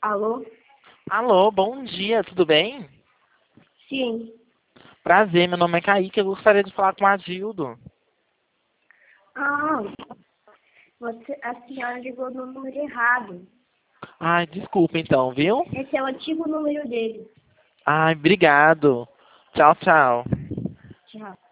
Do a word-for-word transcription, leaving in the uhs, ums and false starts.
Alô? Alô, bom dia, tudo bem? Sim. Prazer, meu nome é Kaique, eu gostaria de falar com o Agildo. Ah, você, a senhora ligou no número errado. Ai, desculpa então, viu? Esse é o antigo número dele. Ai, obrigado. Tchau, tchau. Tchau.